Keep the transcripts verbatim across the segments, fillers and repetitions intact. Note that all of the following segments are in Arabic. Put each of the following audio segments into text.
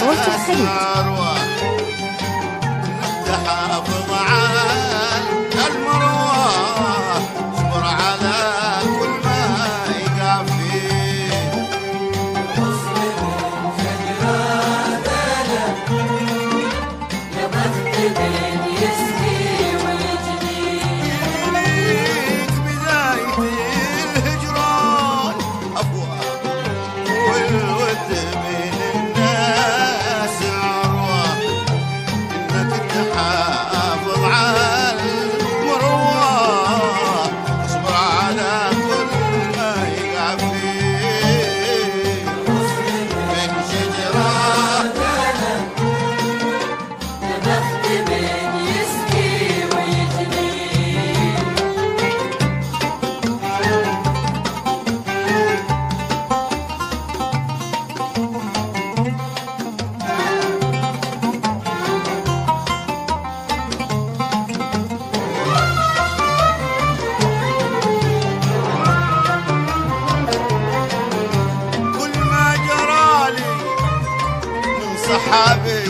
صوت الخليج. تحافظ على المروة، اصبر على كل ما يقع فيه. يا بخت من يسقي ويجني، ليك بداية الهجران أبواب والود بين الناس عروة، إنك تحافظ على المروة، اصبر على كل ما يقع فيه. من شجرة يا بخت من يسقي ويجني. كل ما جرالي من صحابي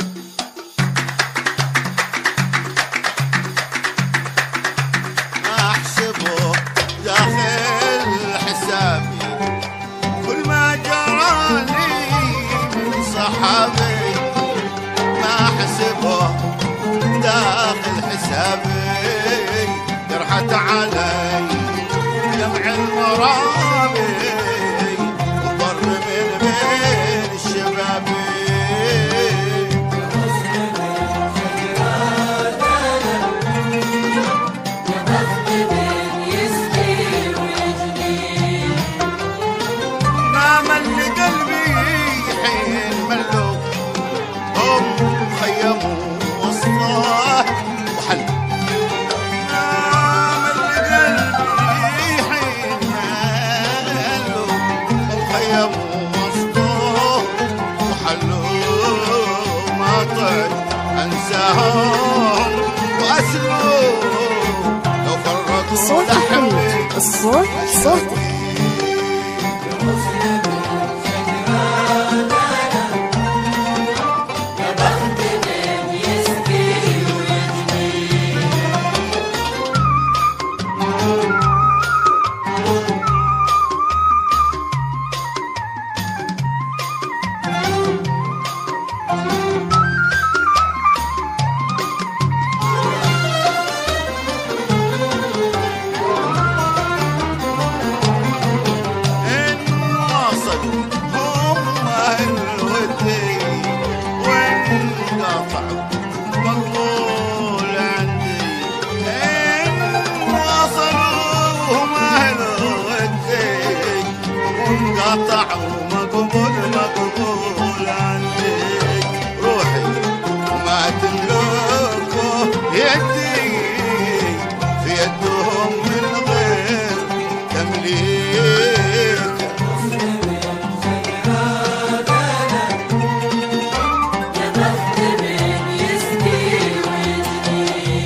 ما احسبه داخل حسابي. كل ما جرالي من صحابي ما احسبه داخل حسابي. جرحت علي جمع المرابي وضر من بين الشبابي. يا بخت من يسقي ويجني. ما مل قلبي حين ملوا هم خيموا وسطه وحل. ما مل قلبي حين ملوا هم خيموا وسطه وحلوا. ما طعت انساهم واسلوا لو فرقوا صوت الخليج، لحمي. الصوت صوتك. يا بخت من يسقي ويجني. إن واصل هم الودي وانقطع مقبول عندي. إن واصلوا هم الودي وانقطع مقبول مقبول عندي. روحي ما تملكه يدي في يدهم من غير تمليك. يا بخت من يسقي ويجني.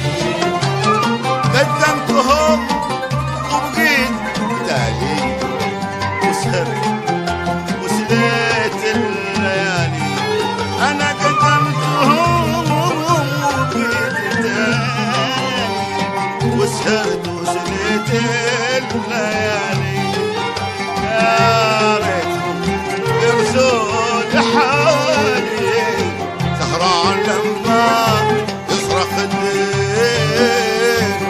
قدمتهم وبقيت تالي وسهرت وسليت الليالي. أنا قدمتهم وبقيت تالي وسهرت وسليت الليالي. يا ريتهم يرسون حالي سهران لما يصرخ الليل.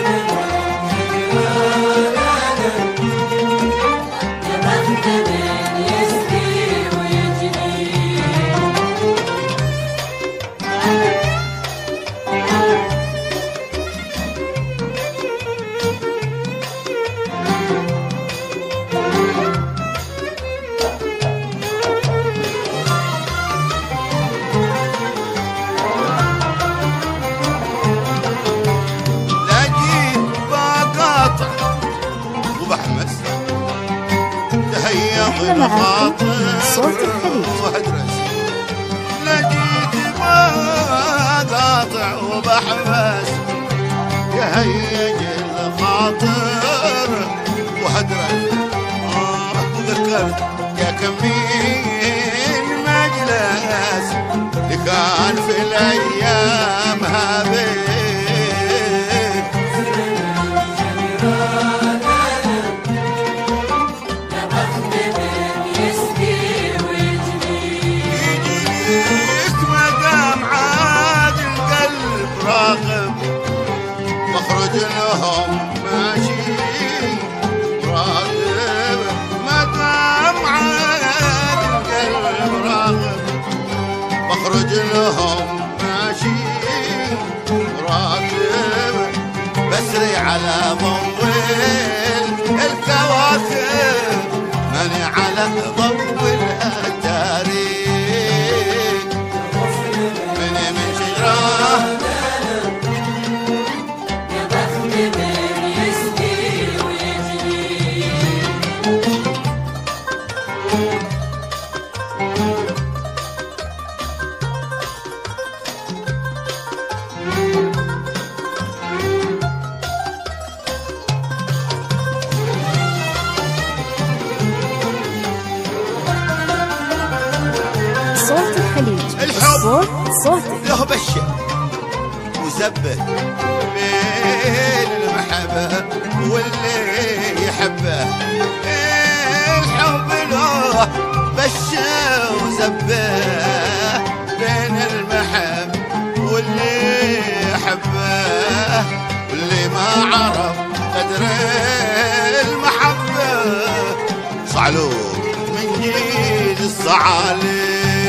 يا بخت من يسقي ويجني. لا جيت بقاطع وبحمس تهيأ إحنا معاكم صوت الخاطر الخليج. وهدرس. لا جيت بقاطع وبحمس يهيج الخاطر وهدرس. آه وذكرت يا كمين مجلس على ضوء الكواكب من على ضوء التاريخ من من شجرة يا بخت من يسقي ويجني صوت الخليج. الحب. الصوت صوتك. له بشه وزبه بين المحبة واللي يحبه الحب له بشه وزبه بين المحب واللي يحبه واللي ما عرف قدر المحبة صعلوك من جيل الصعاليك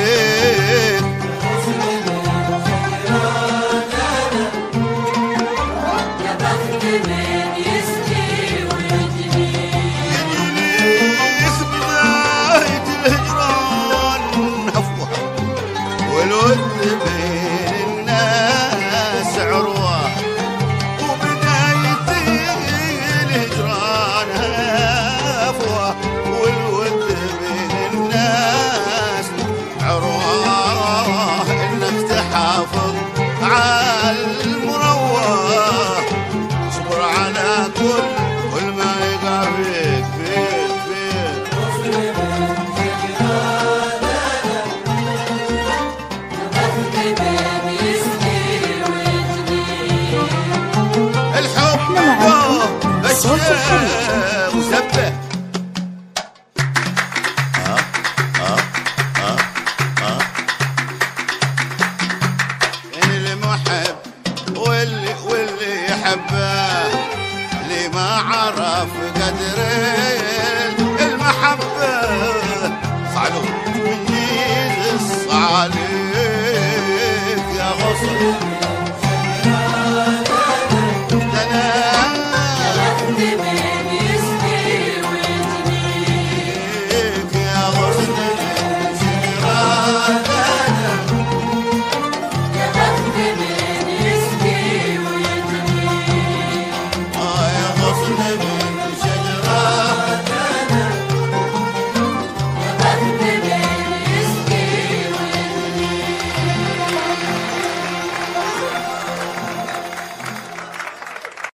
يا بخت من يسقي ويجني يجنيك بداية الهجران هفوة والود بين الناس عروة وبداية الهجران هفوة والود بين الناس عروة إنك تحافظ على المروة صبر على كل كل ما يقع فيك فيك فيك يا بخت من يسقي ويجني الحب إحنا له معاكم صوت بشه الخليج. وزبه إن المحب واللي واللي يحبه اللي ما عرف قدر المحبة صعلوك من جيل الصعاليك يا غصن